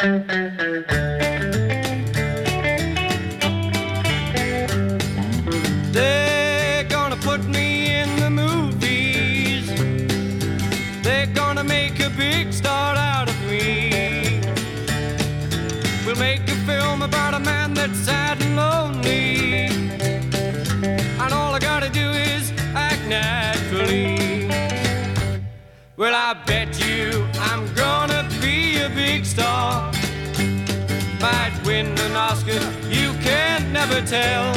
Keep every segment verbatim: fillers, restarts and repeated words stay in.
They're gonna put me in the movies. They're gonna make a big star out of me. We'll make a film about a man that's sad and lonely, and all I gotta do is act naturally. Well, I bet you I'm gonna be a big star. Might win an Oscar, you can never tell.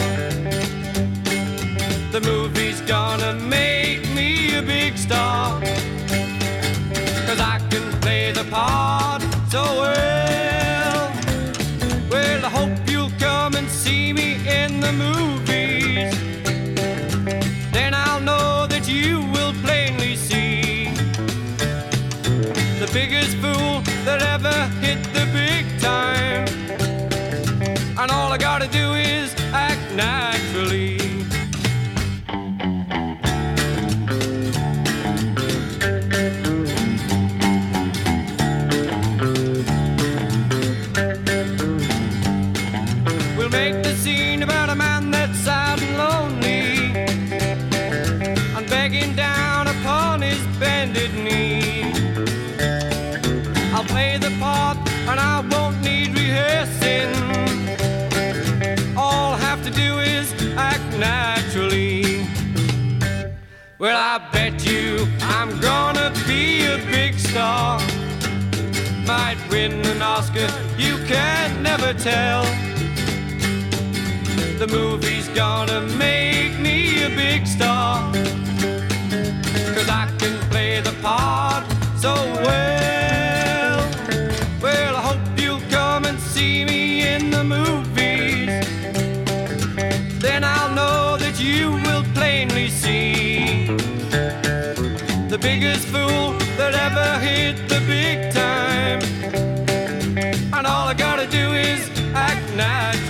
The movie's gonna make me a big star, 'cause I can play the part so well. Well, I hope you'll come and see me in the movies. Then I'll know that you will plainly see the biggest fool that ever hit the big time. And all I gotta do is act naturally. We'll make the scene about a man that's sad and lonely, and begging down upon his bended knee. I'll play the part and I won't need rehearsing. All I have to do is act naturally. Well, I bet you I'm gonna be a big star. Might win an Oscar, you can never tell. The movie's gonna make me a big star, 'cause I can play the part so well. Well, I hope you'll come and see me in the movies. Then I'll know that you will plainly see the biggest fool that ever hit the big time. And all I gotta do is act natural.